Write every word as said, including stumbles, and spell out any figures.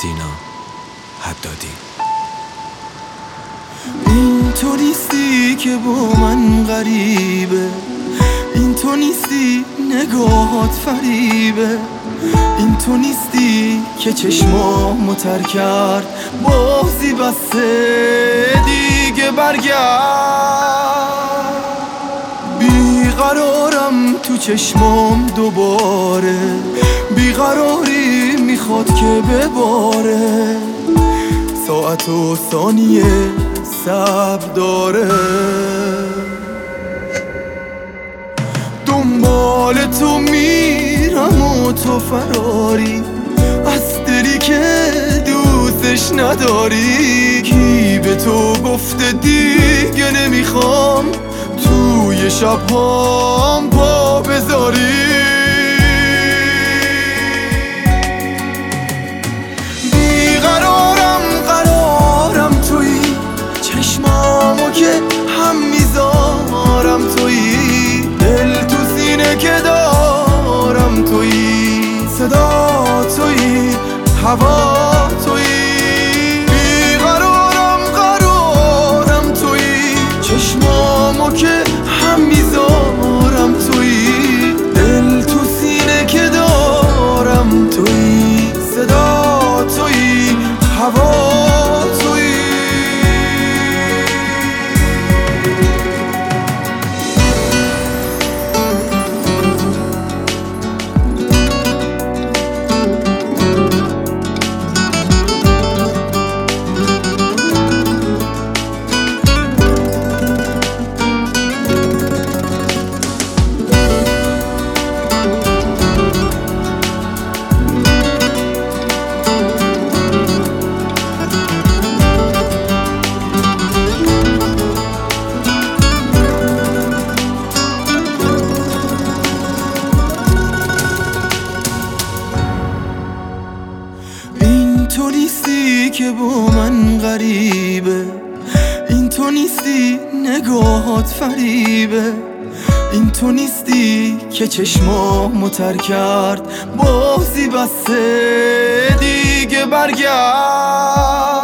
سینا حدادی. این تو نیستی که با من غریبه، این تو نیستی نگاهات فریبه، این تو نیستی که چشمامو تر کرد بازی بسته دیگه برگرد. بیقرارم تو چشمام دوباره، بیقراری میخواد که بباره، ساعت و ثانیه صبر داره. دنبال تو میرم و تو فراری، از دلی که دوستش نداری. کی به تو گفته دیگه نمیخوام توی شبهام پا بذاری؟ بیقرارم قرارم تویی، چشمامو که هم میذارم تویی، دل تو سینه که دارم تویی، صدا تویی، هوا تویی. بیقرارم قرارم تویی، چشمامو که هم میذارم تویی، دل تو سینه که دارم تویی، صدا تویی، هوا تویی. تو نیستی که با من غریبه، این تو نیستی نگاهات فریبه، این تو نیستی که چشمامو تر کرد بازی بسته دیگه برگرد.